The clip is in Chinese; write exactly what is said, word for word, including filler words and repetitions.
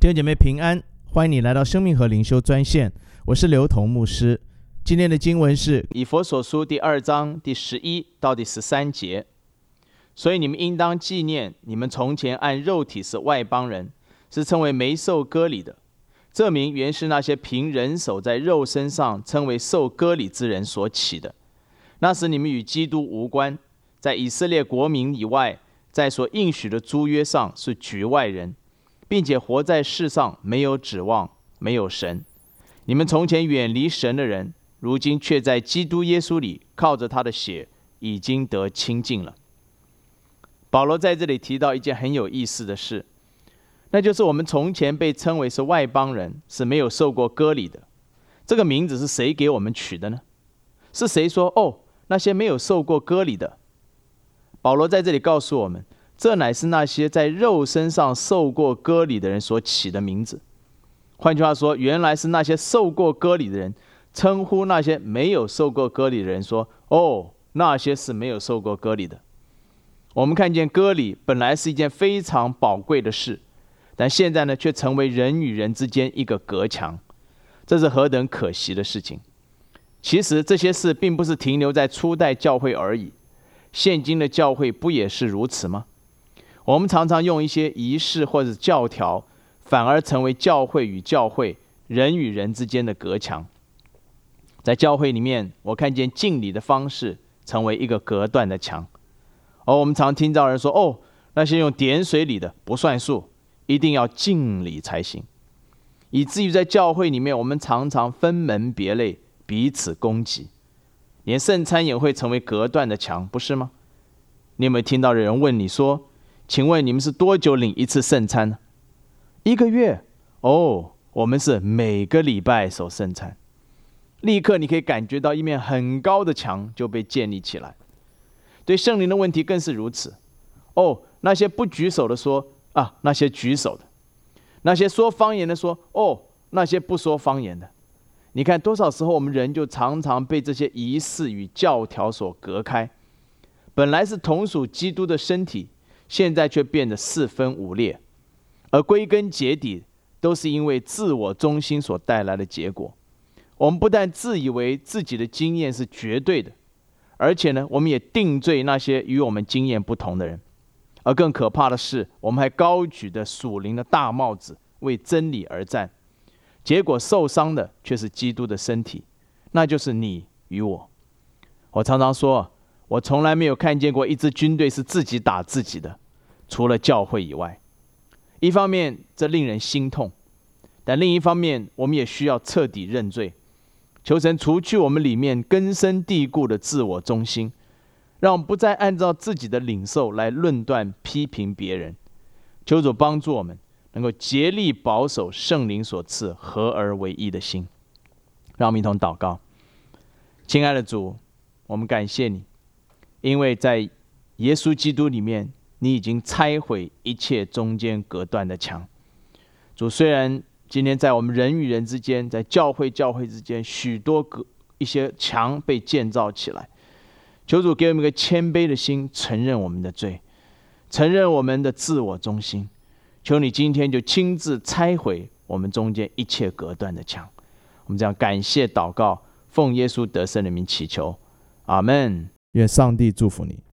弟兄姐妹平安，欢迎你来到生命和灵修专线，我是刘同牧师。今天的经文是以弗所书第二章第十一到第十三节。所以你们应当纪念，你们从前按肉体是外邦人，是称为没受割礼的。这名原是那些凭人手在肉身上称为受割礼之人所起的。那时你们与基督无关，在以色列国民以外，在所应许的诸约上是局外人，并且活在世上没有指望，没有神。你们从前远离神的人，如今却在基督耶稣里靠着他的血已经得清净了。保罗在这里提到一件很有意思的事，那就是我们从前被称为是外邦人，是没有受过割礼的。这个名字是谁给我们取的呢？是谁说哦，那些没有受过割礼的？保罗在这里告诉我们，这乃是那些在肉身上受过割礼的人所起的名字。换句话说，原来是那些受过割礼的人称呼那些没有受过割礼的人说，哦，那些是没有受过割礼的。我们看见割礼本来是一件非常宝贵的事，但现在呢，却成为人与人之间一个隔墙，这是何等可惜的事情。其实这些事并不是停留在初代教会而已，现今的教会不也是如此吗？我们常常用一些仪式或者教条，反而成为教会与教会、人与人之间的隔墙。在教会里面，我看见敬礼的方式成为一个隔断的墙。而我们常听到人说，哦，那些用点水礼的不算数，一定要敬礼才行。以至于在教会里面，我们常常分门别类，彼此攻击，连圣餐也会成为隔断的墙，不是吗？你有没有听到有人问你说，请问你们是多久领一次圣餐呢？一个月？哦，我们是每个礼拜守圣餐。立刻你可以感觉到一面很高的墙就被建立起来。对圣灵的问题更是如此。哦，那些不举手的说啊，那些举手的；那些说方言的说，哦，那些不说方言的。你看多少时候我们人就常常被这些仪式与教条所隔开，本来是同属基督的身体，现在却变得四分五裂，而归根结底都是因为自我中心所带来的结果。我们不但自以为自己的经验是绝对的，而且呢，我们也定罪那些与我们经验不同的人。而更可怕的是，我们还高举着属灵的大帽子，为真理而战，结果受伤的却是基督的身体，那就是你与我。我常常说，我从来没有看见过一支军队是自己打自己的，除了教会以外。一方面这令人心痛，但另一方面我们也需要彻底认罪，求神除去我们里面根深蒂固的自我中心，让我们不再按照自己的领受来论断批评别人。求主帮助我们能够竭力保守圣灵所赐合而为一的心。让我们一同祷告。亲爱的主，我们感谢你，因为在耶稣基督里面，你已经拆毁一切中间隔断的墙。主，虽然今天在我们人与人之间，在教会教会之间，许多个一些墙被建造起来，求主给我们一个谦卑的心，承认我们的罪，承认我们的自我中心。求你今天就亲自拆毁我们中间一切隔断的墙。我们这样感谢祷告，奉耶稣得胜的名祈求，阿们。愿上帝祝福你。